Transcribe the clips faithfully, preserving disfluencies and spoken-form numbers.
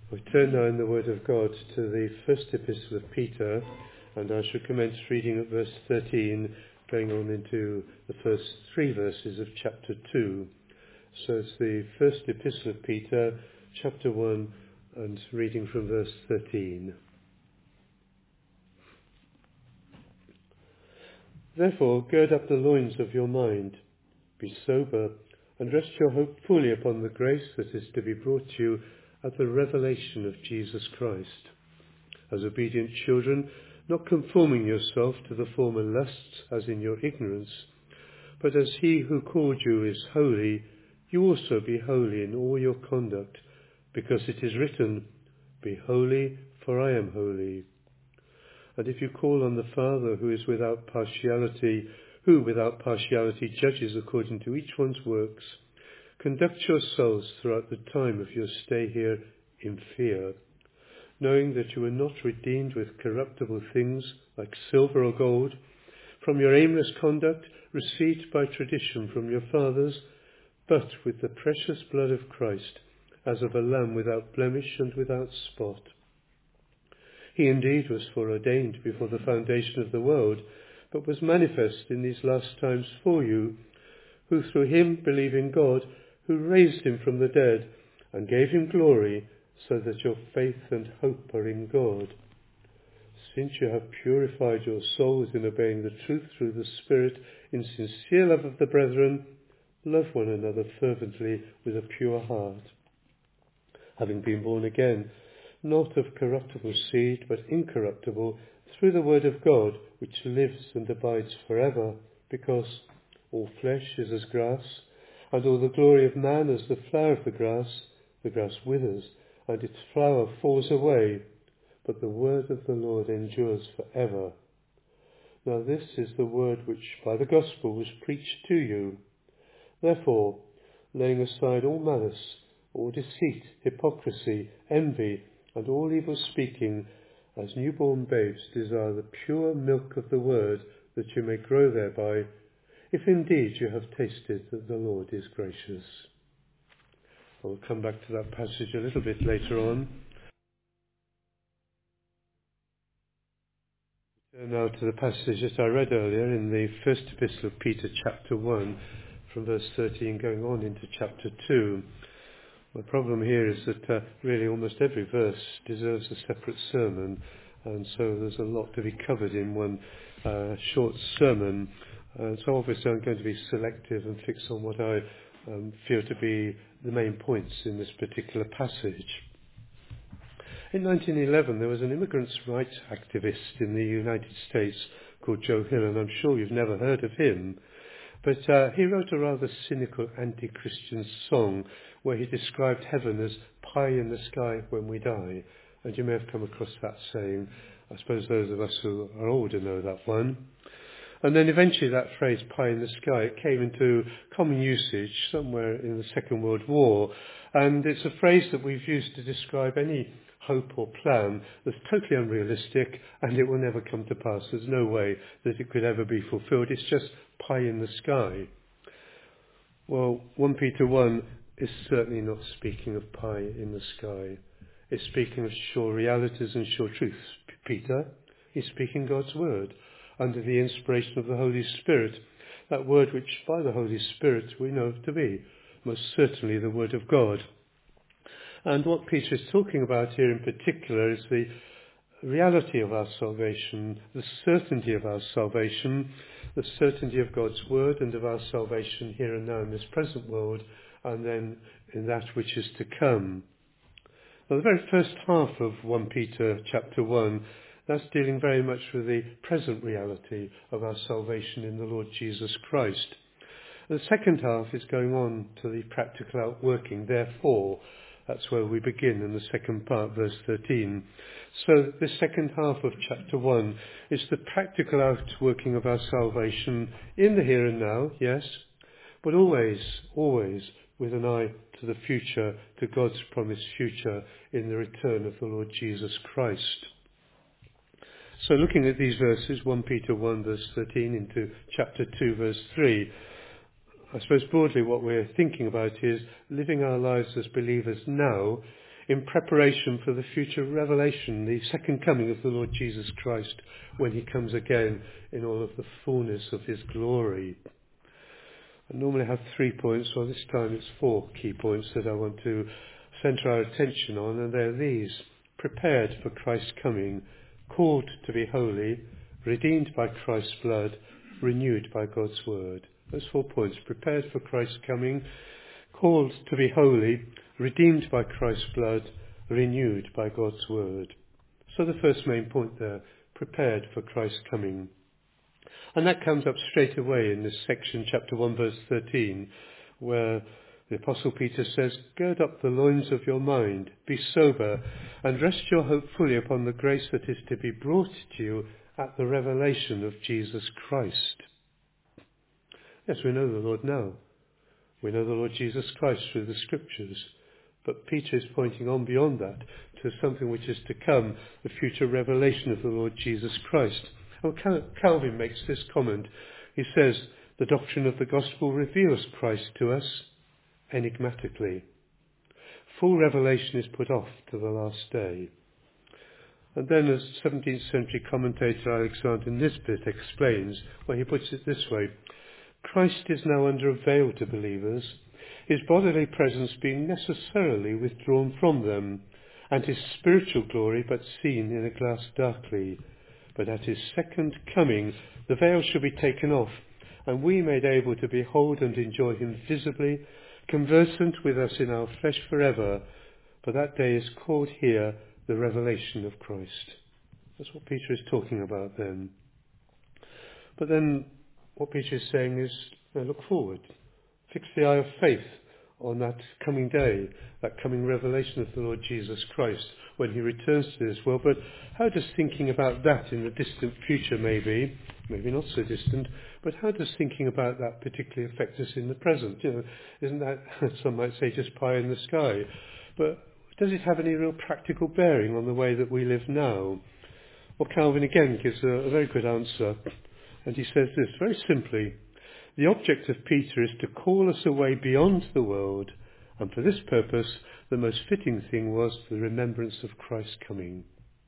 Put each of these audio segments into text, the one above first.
We turn now in the Word of God to the first epistle of Peter, and I shall commence reading at verse thirteen, going on into the first three verses of chapter two. So it's the first epistle of Peter, chapter one, and reading from verse thirteen. Therefore, gird up the loins of your mind, be sober, and rest your hope fully upon the grace that is to be brought to you at the revelation of Jesus Christ. As obedient children, not conforming yourself to the former lusts as in your ignorance, but as he who called you is holy, you also be holy in all your conduct, because it is written, Be holy, for I am holy. And if you call on the Father who is without partiality, who without partiality judges according to each one's works, conduct yourselves throughout the time of your stay here in fear, knowing that you were not redeemed with corruptible things like silver or gold, from your aimless conduct received by tradition from your fathers, but with the precious blood of Christ, as of a lamb without blemish and without spot. He indeed was foreordained before the foundation of the world, but was manifest in these last times for you, who through him believe in God, who raised him from the dead and gave him glory, so that your faith and hope are in God. Since you have purified your souls in obeying the truth through the Spirit in sincere love of the brethren, love one another fervently with a pure heart. Having been born again, not of corruptible seed, but incorruptible, through the word of God, which lives and abides forever, because all flesh is as grass, and all the glory of man as the flower of the grass. The grass withers, and its flower falls away, but the word of the Lord endures forever. Now this is the word which by the gospel was preached to you. Therefore, laying aside all malice, all deceit, hypocrisy, envy, and all evil speaking, as newborn babes desire the pure milk of the word, that you may grow thereby, if indeed you have tasted that the Lord is gracious. I will come back to that passage a little bit later on. Turn now to the passage that I read earlier in the first epistle of Peter, chapter one, from verse thirteen going on into chapter two. My problem here is that uh, really almost every verse deserves a separate sermon, and so there's a lot to be covered in one uh, short sermon. And so obviously I'm going to be selective and fix on what I um, feel to be the main points in this particular passage. In nineteen eleven there was an immigrants' rights activist in the United States called Joe Hill, and I'm sure you've never heard of him. But uh, he wrote a rather cynical anti-Christian song where he described heaven as pie in the sky when we die. And you may have come across that saying. I suppose those of us who are older know that one. And then eventually that phrase, pie in the sky, it came into common usage somewhere in the Second World War. And it's a phrase that we've used to describe any hope or plan that's totally unrealistic and it will never come to pass. There's no way that it could ever be fulfilled. It's just pie in the sky. Well, First Peter one is certainly not speaking of pie in the sky. It's speaking of sure realities and sure truths. Peter is speaking God's word under the inspiration of the Holy Spirit, that word which by the Holy Spirit we know to be most certainly the word of God. And what Peter is talking about here in particular is the reality of our salvation, the certainty of our salvation, the certainty of God's word and of our salvation here and now in this present world, and then in that which is to come. Now, the very first half of First Peter chapter one, that's dealing very much with the present reality of our salvation in the Lord Jesus Christ. The second half is going on to the practical outworking, therefore. That's where we begin in the second part, verse thirteen. So the second half of chapter one is the practical outworking of our salvation in the here and now, yes, but always, always with an eye to the future, to God's promised future in the return of the Lord Jesus Christ. So looking at these verses, First Peter one verse thirteen into chapter two verse three, I suppose broadly what we're thinking about is living our lives as believers now in preparation for the future revelation, the second coming of the Lord Jesus Christ, when he comes again in all of the fullness of his glory. I normally have three points, so this time it's four key points that I want to centre our attention on, and they're these: prepared for Christ's coming, called to be holy, redeemed by Christ's blood, renewed by God's word. Those four points: prepared for Christ's coming, called to be holy, redeemed by Christ's blood, renewed by God's word. So the first main point there: prepared for Christ's coming. And that comes up straight away in this section, chapter one, verse thirteen, where the Apostle Peter says, "Gird up the loins of your mind, be sober, and rest your hope fully upon the grace that is to be brought to you at the revelation of Jesus Christ." Yes, we know the Lord now. We know the Lord Jesus Christ through the Scriptures. But Peter is pointing on beyond that to something which is to come, the future revelation of the Lord Jesus Christ. Well, Calvin makes this comment. He says, "The doctrine of the gospel reveals Christ to us enigmatically. Full revelation is put off to the last day." And then, as seventeenth century commentator Alexander Nisbet explains, well, he puts it this way: "Christ is now under a veil to believers, his bodily presence being necessarily withdrawn from them, and his spiritual glory but seen in a glass darkly. But at his second coming, the veil shall be taken off, and we made able to behold and enjoy him visibly, conversant with us in our flesh forever. For that day is called here the revelation of Christ." That's what Peter is talking about then. But then what Peter is saying is, now look forward. Fix the eye of faith on that coming day, that coming revelation of the Lord Jesus Christ when he returns to this world. But how does thinking about that in the distant future, maybe, maybe not so distant, but how does thinking about that particularly affect us in the present? You know, isn't that, some might say, just pie in the sky? But does it have any real practical bearing on the way that we live now? Well, Calvin again gives a, a very good answer. And he says this very simply: "The object of Peter is to call us away beyond the world, and for this purpose the most fitting thing was the remembrance of Christ's coming."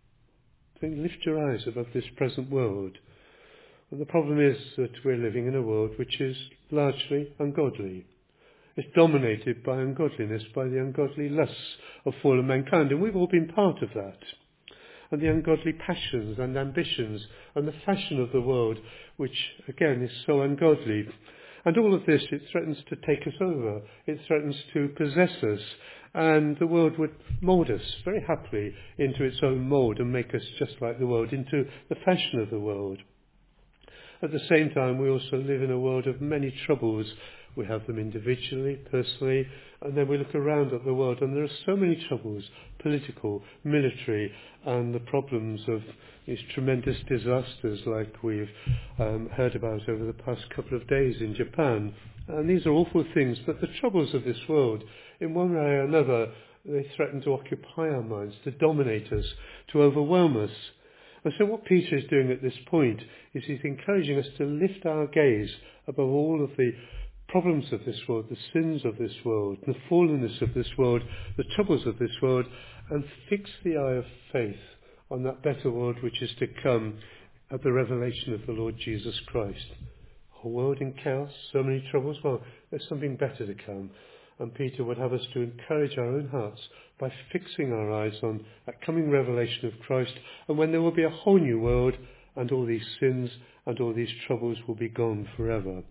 Think, lift your eyes above this present world. And the problem is that we're living in a world which is largely ungodly. It's dominated by ungodliness, by the ungodly lusts of fallen mankind, and we've all been part of that. And the ungodly passions and ambitions and the fashion of the world, which again is so ungodly. And all of this, it threatens to take us over. It threatens to possess us. And the world would mould us very happily into its own mould and make us just like the world, into the fashion of the world. At the same time, we also live in a world of many troubles. We have them individually, personally, and then we look around at the world and there are so many troubles, political, military, and the problems of these tremendous disasters like we've um, heard about over the past couple of days in Japan. And these are awful things, but the troubles of this world, in one way or another, they threaten to occupy our minds, to dominate us, to overwhelm us. And so what Peter is doing at this point is he's encouraging us to lift our gaze above all of the problems of this world, the sins of this world, the fallenness of this world, the troubles of this world, and fix the eye of faith on that better world which is to come at the revelation of the Lord Jesus Christ. A world in chaos, so many troubles, well, there's something better to come. And Peter would have us to encourage our own hearts by fixing our eyes on that coming revelation of Christ, and when there will be a whole new world, and all these sins and all these troubles will be gone forever.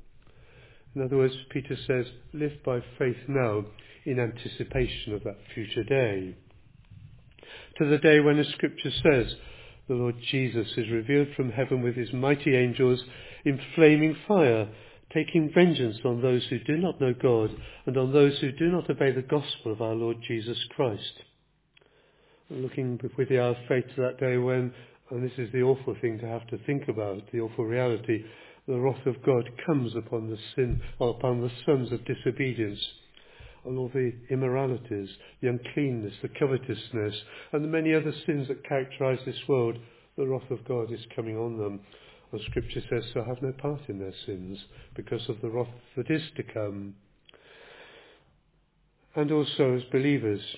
In other words, Peter says, live by faith now in anticipation of that future day. To the day when the Scripture says, the Lord Jesus is revealed from heaven with his mighty angels in flaming fire, taking vengeance on those who do not know God and on those who do not obey the gospel of our Lord Jesus Christ. Looking with the eye of faith to that day when, and this is the awful thing to have to think about, the awful reality, the wrath of God comes upon the sin, or upon the sons of disobedience, and all the immoralities, the uncleanness, the covetousness, and the many other sins that characterize this world. The wrath of God is coming on them. And Scripture says, so have no part in their sins, because of the wrath that is to come. And also as believers,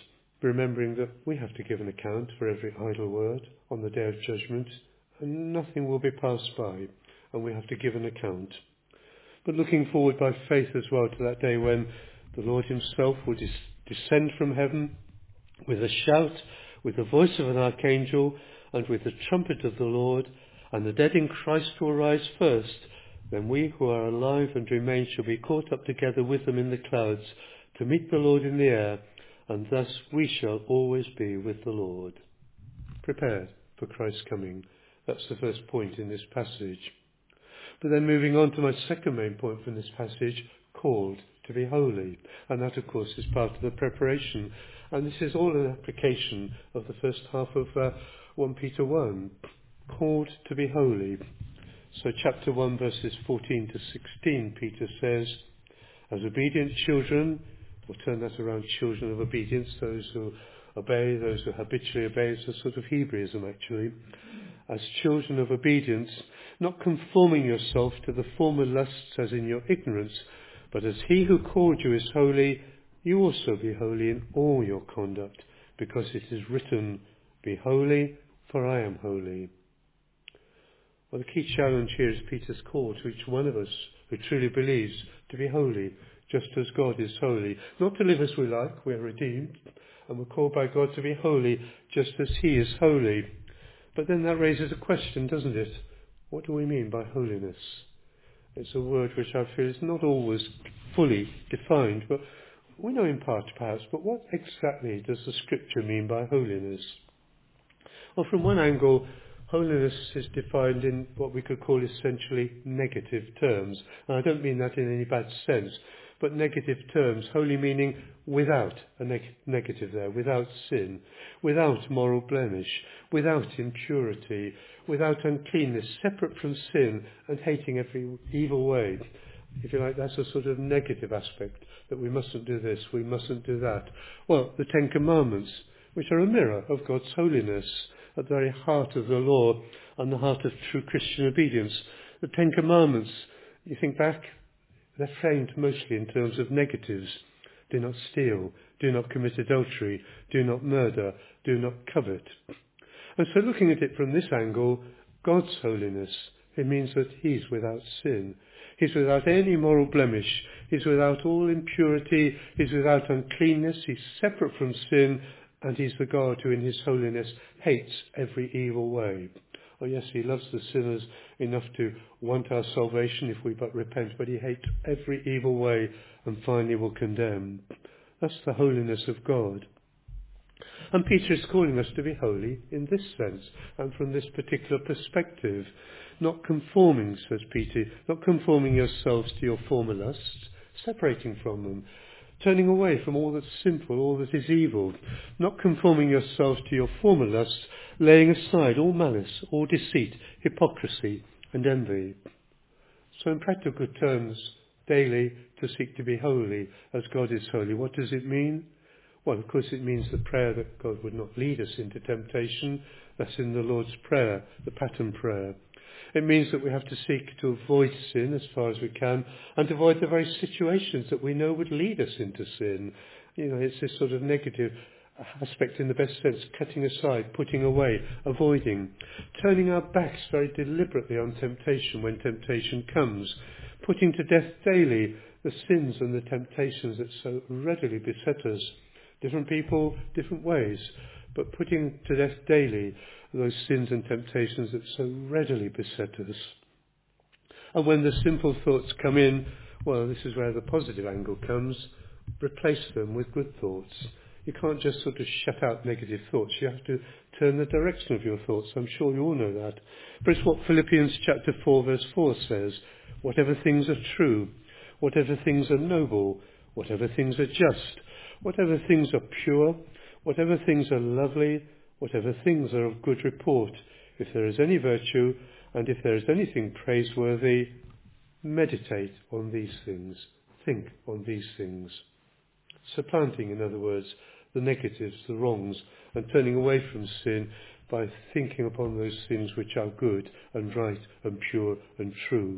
remembering that we have to give an account for every idle word on the day of judgment, and nothing will be passed by, and we have to give an account. But looking forward by faith as well to that day when the Lord himself will des- descend from heaven with a shout, with the voice of an archangel, and with the trumpet of the Lord, and the dead in Christ will rise first. Then we who are alive and remain shall be caught up together with them in the clouds to meet the Lord in the air, and thus we shall always be with the Lord. Prepared for Christ's coming. That's the first point in this passage. But then moving on to my second main point from this passage, called to be holy. And that, of course, is part of the preparation. And this is all an application of the first half of uh, First Peter one. Called to be holy. So chapter one, verses fourteen to sixteen, Peter says, as obedient children, we'll turn that around, children of obedience, those who obey, those who habitually obey, it's a sort of Hebraism actually. As children of obedience, not conforming yourself to the former lusts as in your ignorance, but as he who called you is holy, you also be holy in all your conduct, because it is written, be holy, for I am holy. Well, the key challenge here is Peter's call to each one of us who truly believes to be holy, just as God is holy. Not to live as we like, we are redeemed, and we're called by God to be holy, just as he is holy. But then that raises a question, doesn't it? What do we mean by holiness? It's a word which I feel is not always fully defined, but we know in part perhaps, but what exactly does the scripture mean by holiness? Well, from one angle, holiness is defined in what we could call essentially negative terms. And I don't mean that in any bad sense, but negative terms, holy meaning without a neg- negative there, without sin, without moral blemish, without impurity, without uncleanness, separate from sin and hating every evil way. If you like, that's a sort of negative aspect, that we mustn't do this, we mustn't do that. Well, the Ten Commandments, which are a mirror of God's holiness, at the very heart of the law and the heart of true Christian obedience. The Ten Commandments, you think back, they're framed mostly in terms of negatives. Do not steal, do not commit adultery, do not murder, do not covet. And so looking at it from this angle, God's holiness, it means that he's without sin. He's without any moral blemish. He's without all impurity. He's without uncleanness. He's separate from sin. And he's the God who in his holiness hates every evil way. Oh yes, he loves the sinners enough to want our salvation if we but repent, but he hates every evil way and finally will condemn. That's the holiness of God. And Peter is calling us to be holy in this sense and from this particular perspective. Not conforming, says Peter, not conforming yourselves to your former lusts, separating from them. Turning away from all that's sinful, all that is evil, not conforming yourselves to your former lusts, laying aside all malice, all deceit, hypocrisy and envy. So in practical terms, daily to seek to be holy as God is holy. What does it mean? Well, of course it means the prayer that God would not lead us into temptation. That's in the Lord's Prayer, the pattern prayer. It means that we have to seek to avoid sin as far as we can and avoid the very situations that we know would lead us into sin. You know, it's this sort of negative aspect in the best sense, cutting aside, putting away, avoiding, turning our backs very deliberately on temptation when temptation comes, putting to death daily the sins and the temptations that so readily beset us. Different people, different ways, but putting to death daily those sins and temptations that so readily beset us. And when the simple thoughts come in, well, this is where the positive angle comes. Replace them with good thoughts. You can't just sort of shut out negative thoughts. You have to turn the direction of your thoughts. I'm sure you all know that. But it's what Philippians chapter four verse four says. Whatever things are true, whatever things are noble, whatever things are just, whatever things are pure, whatever things are lovely, whatever things are of good report, if there is any virtue, and if there is anything praiseworthy, meditate on these things, think on these things. Supplanting, in other words, the negatives, the wrongs, and turning away from sin by thinking upon those things which are good and right and pure and true.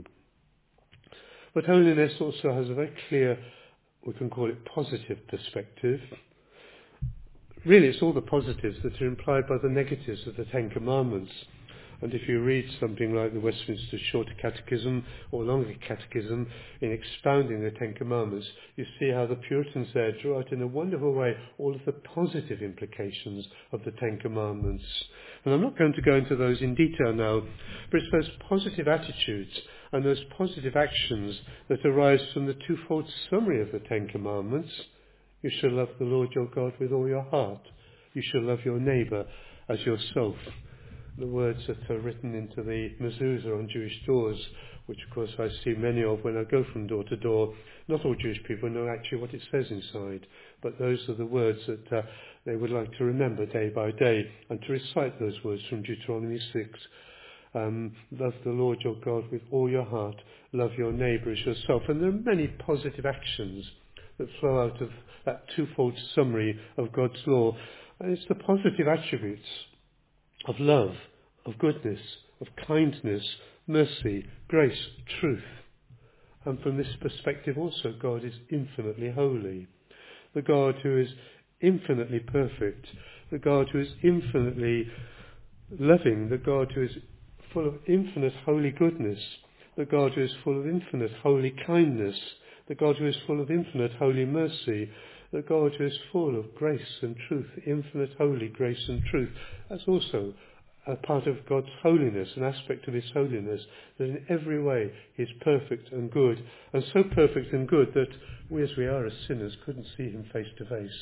But holiness also has a very clear, we can call it positive perspective. really it's all the positives that are implied by the negatives of the Ten Commandments. And if you read something like the Westminster Shorter Catechism or Longer Catechism, in expounding the Ten Commandments, you see how the Puritans there draw out in a wonderful way all of the positive implications of the Ten Commandments. And I'm not going to go into those in detail now, but it's those positive attitudes and those positive actions that arise from the twofold summary of the Ten Commandments. You shall love the Lord your God with all your heart. You shall love your neighbour as yourself. The words that are written into the mezuzah on Jewish doors, which of course I see many of when I go from door to door. Not all Jewish people know actually what it says inside, but those are the words that uh, they would like to remember day by day, and to recite those words from Deuteronomy six. Um, love the Lord your God with all your heart, love your neighbour as yourself. And there are many positive actions that flow out of that twofold summary of God's law. And it's the positive attributes of love, of goodness, of kindness, mercy, grace, truth. And from this perspective also, God is infinitely holy. The God who is infinitely perfect, the God who is infinitely loving, the God who is full of infinite holy goodness, the God who is full of infinite holy kindness, the God who is full of infinite holy mercy, the God who is full of grace and truth, infinite holy grace and truth. That's also a part of God's holiness, an aspect of his holiness, that in every way he is perfect and good, and so perfect and good that we as we are as sinners couldn't see him face to face.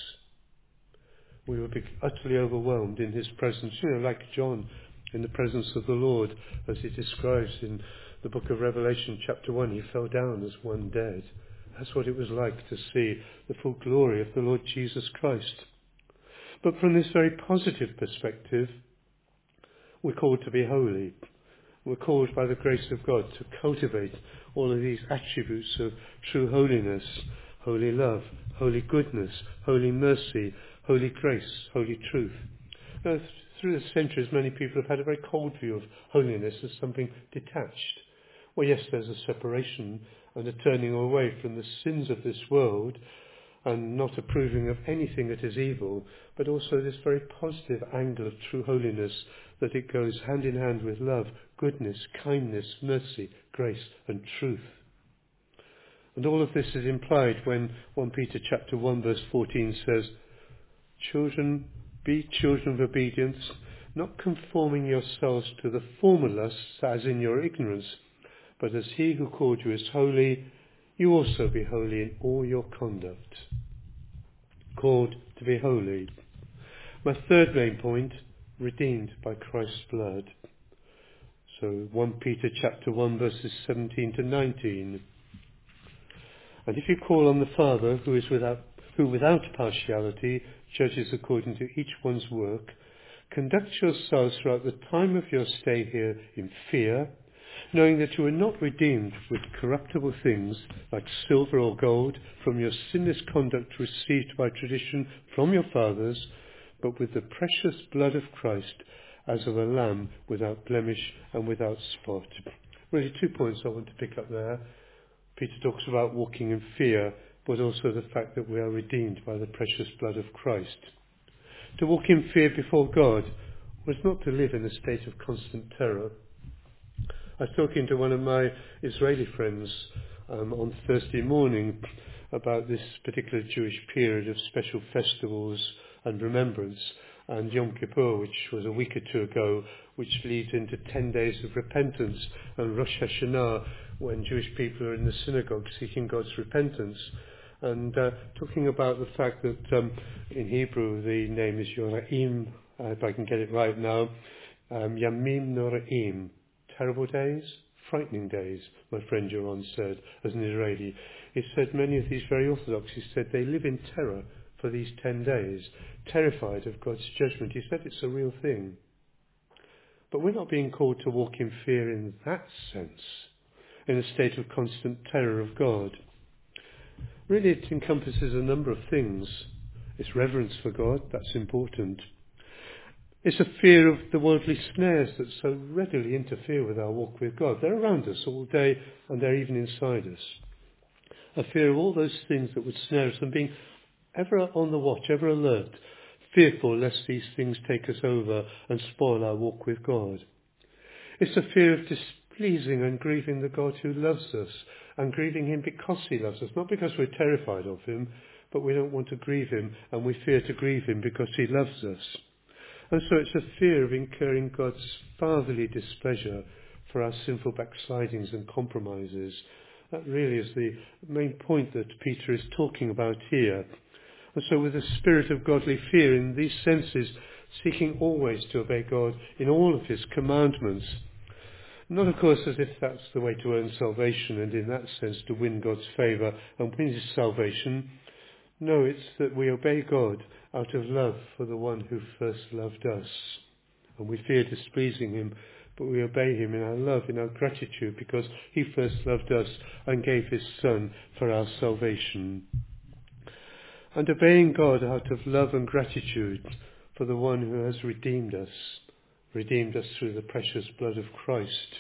We would be utterly overwhelmed in his presence, you know, like John in the presence of the Lord, as he describes in the book of Revelation chapter one. He fell down as one dead. That's what it was like to see the full glory of the Lord Jesus Christ. But from this very positive perspective, we're called to be holy. We're called by the grace of God to cultivate all of these attributes of true holiness: holy love, holy goodness, holy mercy, holy grace, holy truth. Now, through the centuries, many people have had a very cold view of holiness as something detached. Well, yes, there's a separation and a turning away from the sins of this world and not approving of anything that is evil, but also this very positive angle of true holiness, that it goes hand in hand with love, goodness, kindness, mercy, grace and truth. And all of this is implied when First Peter chapter one verse fourteen says, "Children, be children of obedience, not conforming yourselves to the former lusts as in your ignorance, but as he who called you is holy, you also be holy in all your conduct." Called to be holy. My third main point, redeemed by Christ's blood. So First Peter chapter one verses seventeen to nineteen. "And if you call on the Father, who is without who without partiality judges according to each one's work, conduct yourselves throughout the time of your stay here in fear, knowing that you are not redeemed with corruptible things like silver or gold from your sinless conduct received by tradition from your fathers, but with the precious blood of Christ, as of a lamb without blemish and without spot." Really two points I want to pick up there. Peter talks about walking in fear, but also the fact that we are redeemed by the precious blood of Christ. To walk in fear before God was not to live in a state of constant terror. I was talking to one of my Israeli friends um, on Thursday morning about this particular Jewish period of special festivals and remembrance, and Yom Kippur, which was a week or two ago, which leads into ten days of repentance, and Rosh Hashanah, when Jewish people are in the synagogue seeking God's repentance, and uh, talking about the fact that um, in Hebrew the name is Yoraim, uh, if I can get it right now, um, Yamim Noraim, terrible days, frightening days, my friend Joron said, as an Israeli. He said many of these very Orthodox, he said they live in terror for these ten days, terrified of God's judgment. He said it's a real thing. But we're not being called to walk in fear in that sense, in a state of constant terror of God. Really, it encompasses a number of things. It's reverence for God, that's important. It's a fear of the worldly snares that so readily interfere with our walk with God. They're around us all day, and they're even inside us. A fear of all those things that would snare us, and being ever on the watch, ever alert, fearful lest these things take us over and spoil our walk with God. It's a fear of displeasing and grieving the God who loves us, and grieving him because he loves us, not because we're terrified of him, but we don't want to grieve him, and we fear to grieve him because he loves us. And so it's a fear of incurring God's fatherly displeasure for our sinful backslidings and compromises. That really is the main point that Peter is talking about here. And so with a spirit of godly fear in these senses, seeking always to obey God in all of his commandments. Not, of course, as if that's the way to earn salvation and in that sense to win God's favour and win his salvation. No, it's that we obey God out of love for the one who first loved us. And we fear displeasing him, but we obey him in our love, in our gratitude, because he first loved us and gave his Son for our salvation. And obeying God out of love and gratitude for the one who has redeemed us, redeemed us through the precious blood of Christ.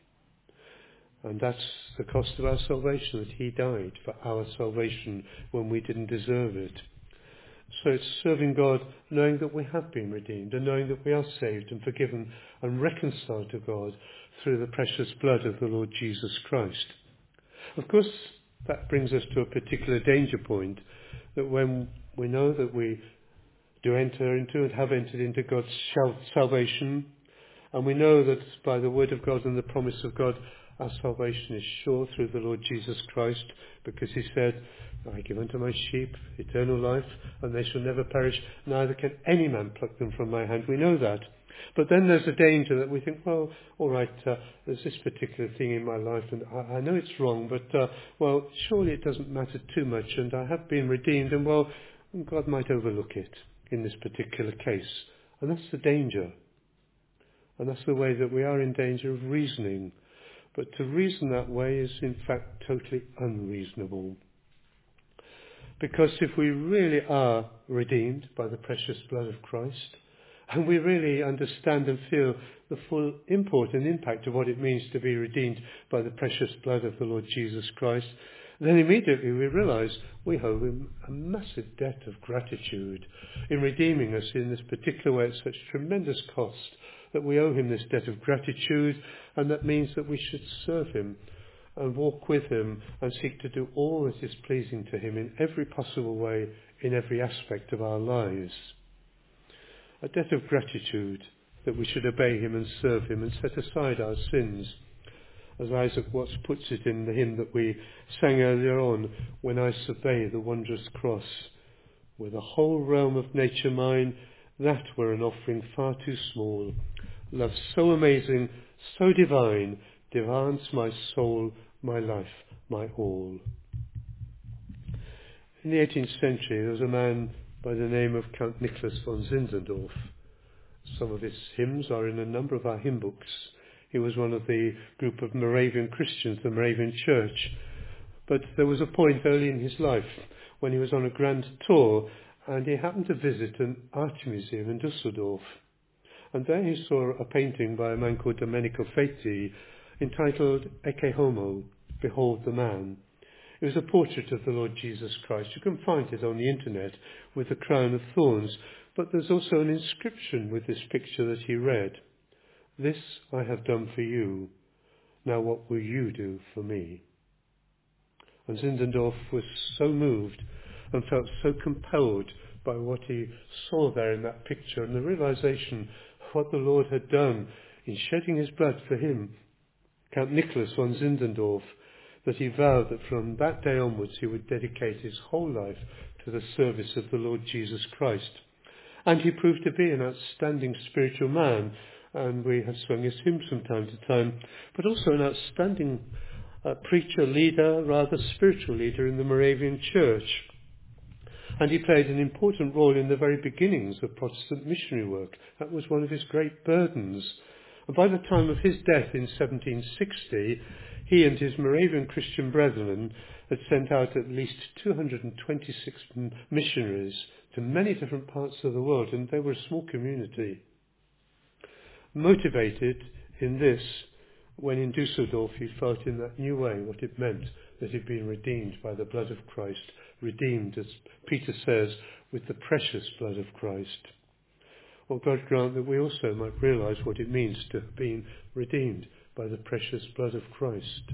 And that's the cost of our salvation, that he died for our salvation when we didn't deserve it. So it's serving God knowing that we have been redeemed and knowing that we are saved and forgiven and reconciled to God through the precious blood of the Lord Jesus Christ. Of course, that brings us to a particular danger point, that when we know that we do enter into and have entered into God's salvation, and we know that by the word of God and the promise of God, our salvation is sure through the Lord Jesus Christ, because he said, I give unto my sheep eternal life, and they shall never perish, neither can any man pluck them from my hand. We know that. But then there's a danger that we think, well, all right, uh, there's this particular thing in my life, and I, I know it's wrong, but, uh, well, surely it doesn't matter too much, and I have been redeemed, and, well, God might overlook it in this particular case. And that's the danger. And that's the way that we are in danger of reasoning. But to reason that way is in fact totally unreasonable. Because if we really are redeemed by the precious blood of Christ, and we really understand and feel the full import and impact of what it means to be redeemed by the precious blood of the Lord Jesus Christ, then immediately we realize we owe him a massive debt of gratitude in redeeming us in this particular way at such tremendous cost, that we owe him this debt of gratitude, and that means that we should serve him and walk with him and seek to do all that is pleasing to him in every possible way, in every aspect of our lives. A debt of gratitude that we should obey him and serve him and set aside our sins. As Isaac Watts puts it in the hymn that we sang earlier on, when I survey the wondrous cross, were the whole realm of nature mine, that were an offering far too small. Love so amazing, so divine, demands my soul, my life, my all. In the eighteenth century, there was a man by the name of Count Nicholas von Zinzendorf. Some of his hymns are in a number of our hymn books. He was one of the group of Moravian Christians, the Moravian Church. But there was a point early in his life when he was on a grand tour, and he happened to visit an art museum in Dusseldorf. And there he saw a painting by a man called Domenico Feti entitled Ecce Homo, Behold the Man. It was a portrait of the Lord Jesus Christ. You can find it on the internet with the crown of thorns. But there's also an inscription with this picture that he read. This I have done for you. Now what will you do for me? And Zinzendorf was so moved and felt so compelled by what he saw there in that picture and the realization of what the Lord had done in shedding his blood for him, Count Nicholas von Zinzendorf, that he vowed that from that day onwards he would dedicate his whole life to the service of the Lord Jesus Christ. And he proved to be an outstanding spiritual man, and we have sung his hymns from time to time, but also an outstanding uh, preacher, leader, rather spiritual leader in the Moravian Church. And he played an important role in the very beginnings of Protestant missionary work. That was one of his great burdens. And by the time of his death in seventeen sixty, he and his Moravian Christian brethren had sent out at least two hundred twenty-six missionaries to many different parts of the world, and they were a small community. Motivated in this, when in Dusseldorf he felt in that new way what it meant that he'd been redeemed by the blood of Christ, redeemed, as Peter says, with the precious blood of Christ. Well, God grant that we also might realise what it means to have been redeemed by the precious blood of Christ.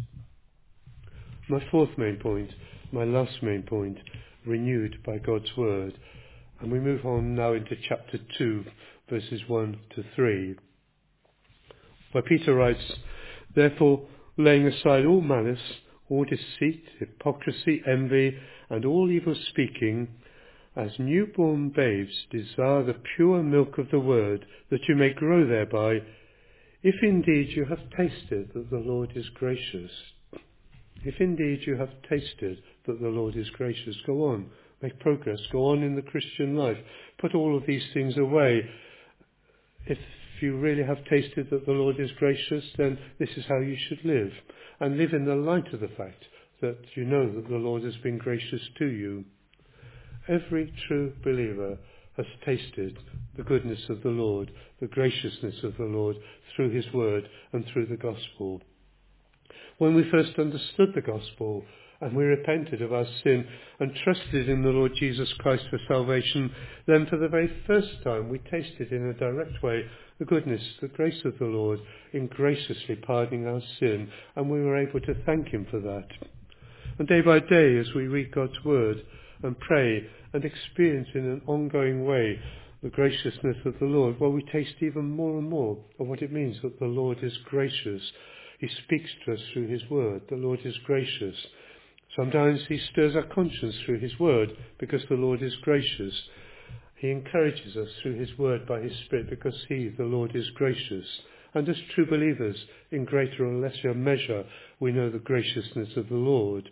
My fourth main point, my last main point, renewed by God's word. And we move on now into chapter two, verses one to three. Where Peter writes, "Therefore, laying aside all malice, all deceit, hypocrisy, envy, and all evil speaking, as newborn babes desire the pure milk of the word, that you may grow thereby, if indeed you have tasted that the Lord is gracious." If indeed you have tasted that the Lord is gracious, go on, make progress, go on in the Christian life, put all of these things away. If you really have tasted that the Lord is gracious, then this is how you should live, and live in the light of the fact that you know that the Lord has been gracious to you. Every true believer has tasted the goodness of the Lord, the graciousness of the Lord through his word and through the gospel. When we first understood the gospel and we repented of our sin and trusted in the Lord Jesus Christ for salvation, then for the very first time we tasted in a direct way the goodness, the grace of the Lord in graciously pardoning our sin, and we were able to thank him for that. And day by day, as we read God's word and pray and experience in an ongoing way the graciousness of the Lord, well, we taste even more and more of what it means that the Lord is gracious. He speaks to us through his word. The Lord is gracious. Sometimes he stirs our conscience through his word because the Lord is gracious. He encourages us through his word by his Spirit because he, the Lord, is gracious. And as true believers, in greater or lesser measure, we know the graciousness of the Lord.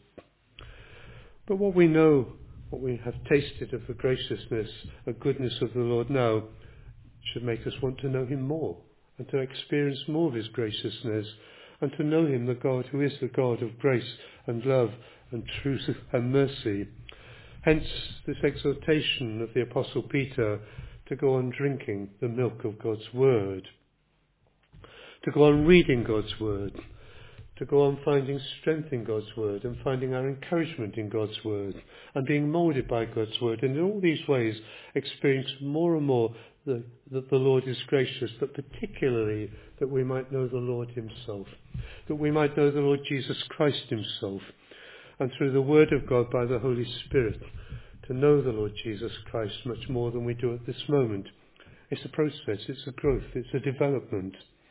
But what we know, what we have tasted of the graciousness and goodness of the Lord now, should make us want to know him more and to experience more of his graciousness, and to know him, the God who is the God of grace and love and truth and mercy. Hence this exhortation of the Apostle Peter to go on drinking the milk of God's word, to go on reading God's word, to go on finding strength in God's word and finding our encouragement in God's word and being moulded by God's word, and in all these ways experience more and more the, that the Lord is gracious, but particularly that we might know the Lord himself, that we might know the Lord Jesus Christ himself, and through the word of God by the Holy Spirit to know the Lord Jesus Christ much more than we do at this moment. It's a process, it's a growth, it's a development.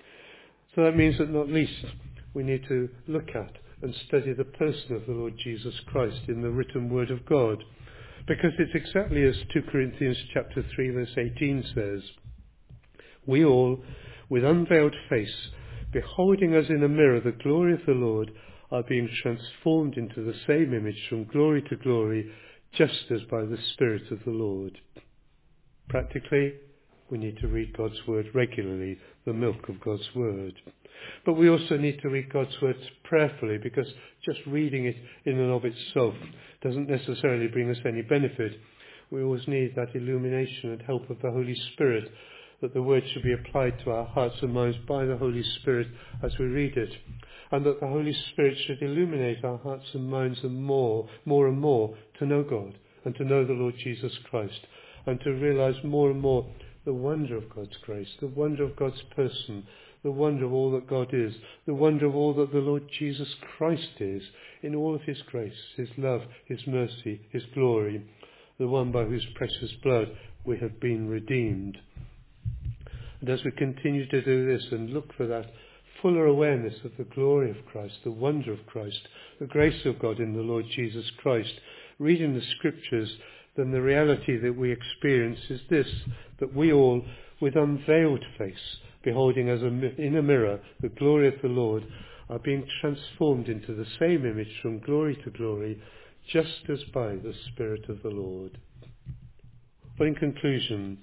So that means that not least we need to look at and study the person of the Lord Jesus Christ in the written word of God, because it's exactly as two Corinthians chapter three verse eighteen says, "We all, with unveiled face, beholding as in a mirror the glory of the Lord, are being transformed into the same image from glory to glory, just as by the Spirit of the Lord." Practically, we need to read God's word regularly, the milk of God's word. But we also need to read God's word prayerfully, because just reading it in and of itself doesn't necessarily bring us any benefit. We always need that illumination and help of the Holy Spirit, that the word should be applied to our hearts and minds by the Holy Spirit as we read it, and that the Holy Spirit should illuminate our hearts and minds and more, more and more to know God and to know the Lord Jesus Christ, and to realize more and more the wonder of God's grace, the wonder of God's person, the wonder of all that God is, the wonder of all that the Lord Jesus Christ is, in all of his grace, his love, his mercy, his glory, the one by whose precious blood we have been redeemed. And as we continue to do this and look for that fuller awareness of the glory of Christ, the wonder of Christ, the grace of God in the Lord Jesus Christ, reading the scriptures, then the reality that we experience is this, that we all, with unveiled face, beholding as a, in a mirror the glory of the Lord, are being transformed into the same image from glory to glory, just as by the Spirit of the Lord. But in conclusion,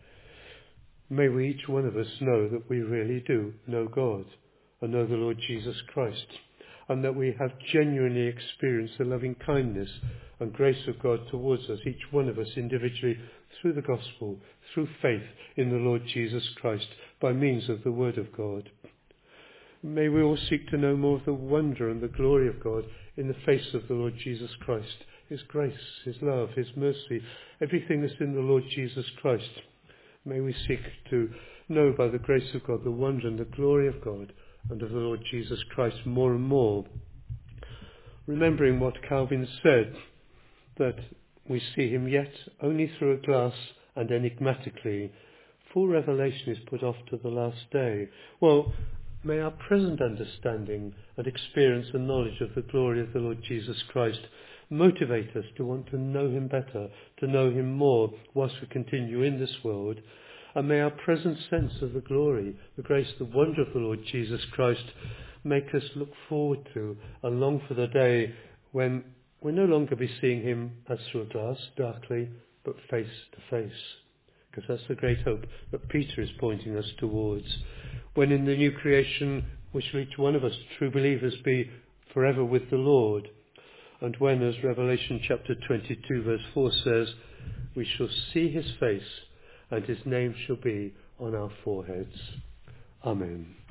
may we each one of us know that we really do know God and know the Lord Jesus Christ, and that we have genuinely experienced the loving kindness and grace of God towards us, each one of us individually, through the gospel, through faith in the Lord Jesus Christ, by means of the word of God. May we all seek to know more of the wonder and the glory of God in the face of the Lord Jesus Christ, his grace, his love, his mercy, everything that's in the Lord Jesus Christ. May we seek to know by the grace of God the wonder and the glory of God and of the Lord Jesus Christ more and more. Remembering what Calvin said, that we see him yet only through a glass and enigmatically. Full revelation is put off to the last day. Well, may our present understanding and experience and knowledge of the glory of the Lord Jesus Christ motivate us to want to know him better, to know him more whilst we continue in this world. And may our present sense of the glory, the grace, the wonder of the Lord Jesus Christ make us look forward to and long for the day when we'll no longer be seeing him as through a glass, darkly, but face to face. Because that's the great hope that Peter is pointing us towards. When in the new creation we shall each one of us, true believers, be forever with the Lord. And when, as Revelation chapter twenty-two verse four says, we shall see his face and his name shall be on our foreheads. Amen.